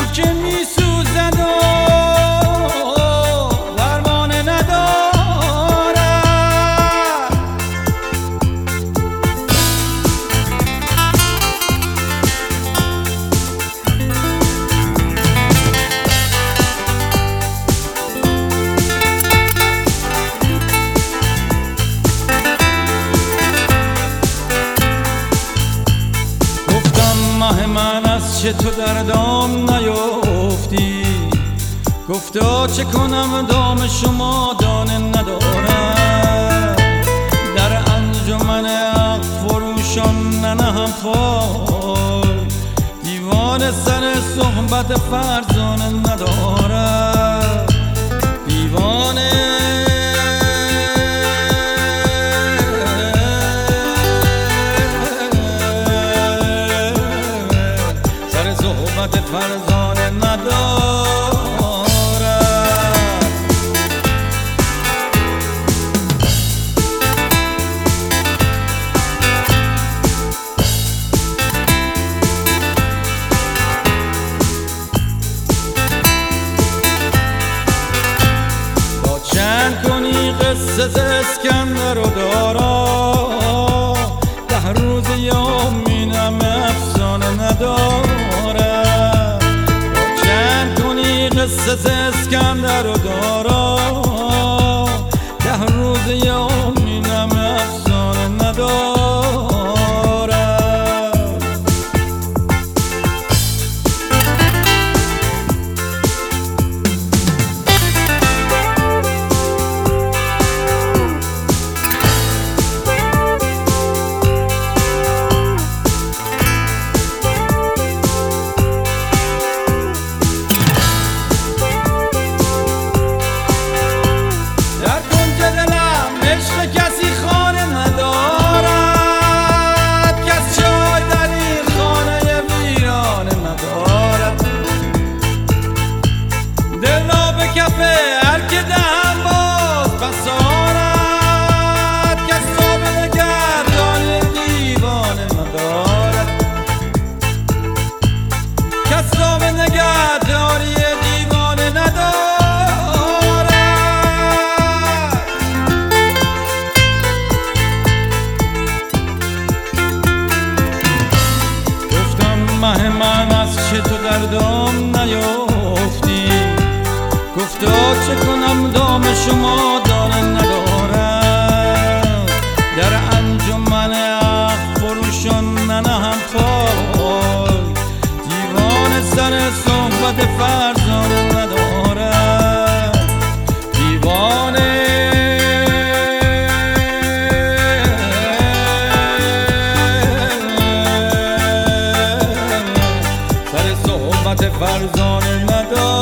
دلم که میسوزد و درمان ندارد. گفتم ماه من از چه تو در دام نیفتی، گفتا چه کنم دام شما دانه ندارم. در انجمن حق فروشان ننهم پای، دیوانه سر صحبت فرزانه ندارم. دیوانه سر صحبت فرزانه ندارم. چند کنی قصه ز اسکندر و دارا، 10 روز یومینم افسانه ندارم. چند کنی قصه ز اسکندر و دارا، 10 روز یومینم افسانه ندارم. مه من از چه تو در دام نیفتی، گفتا چه کنم دام شما دانه ندارم. در انجمن حق فروشان ننهم پای، دیوانه سر صحبت فرزانه ندارم. دیوانه فرزانه ندارم.